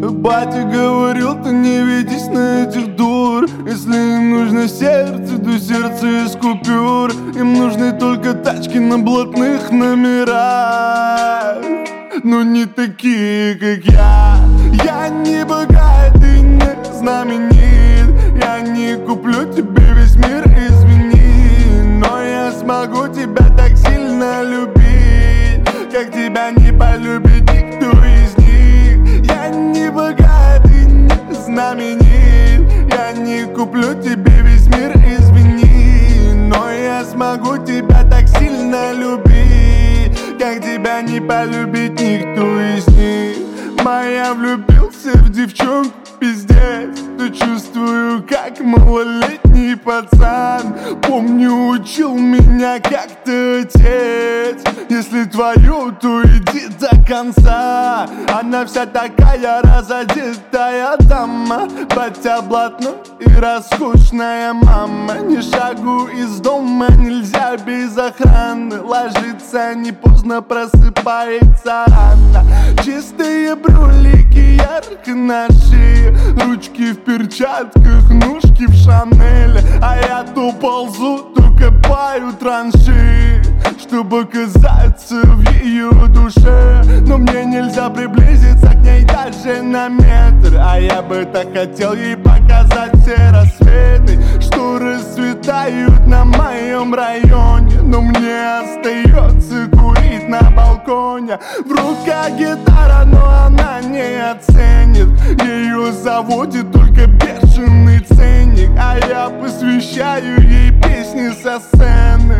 Батя говорил, ты не ведись на этих дур. Если им нужно сердце, то сердце из купюр. Им нужны только тачки на блатных номерах, но не такие, как я. Я не богат и не знаменит. Я не куплю тебе весь мир, извини, но я смогу тебя так сильно любить, как тебя не полюбит никто из них. Я не богат и не знаменит. Я не куплю тебе весь мир, извини, но я смогу тебя так сильно любить, как тебя не полюбит никто из них. Моя влюбился в девчонку, пиздец, то чувствую, как малолетний пацан. Помню, учил меня как-то отец: если твою, то иди до конца. Она вся такая разодетая дама, батя блатной и роскошная мама. Ни шагу из дома нельзя без охраны. Ложится не поздно, просыпается рано. Чистые брюлики ярко на шее, ручки в перчатках, ножки в Шанель. А я то ползу, то копаю траншеи, чтобы оказаться в ее душе. Но мне нельзя приблизиться к ней даже на метр, а я бы так хотел ей показать все рассветы, что расцветают на моем районе. Но мне остается курить на балконе. В руках гитара, но она не оценит. Ее заводит только бешеный ценник, а я посвящаю ей песни со сцены.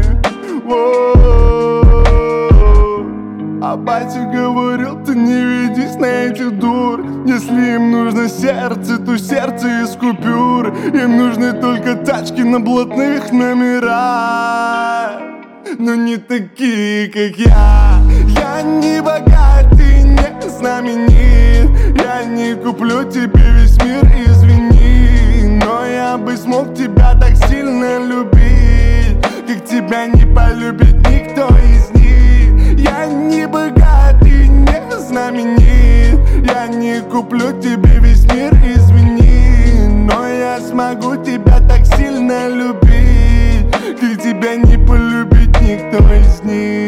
А батя говорил, ты не ведись на этих дур. Если им нужно сердце, то сердце из купюр. Им нужны только тачки на блатных номерах, но не такие, как я. Я не богат и не знаменит. Я не куплю тебе весь мир, извини, но я бы смог тебя так сильно любить, как тебя не полюбит никто из них. Я не богат и не знаменит. Я не куплю тебе весь мир, извини, но я смогу тебя так сильно любить, как тебя не полюбит никто из них.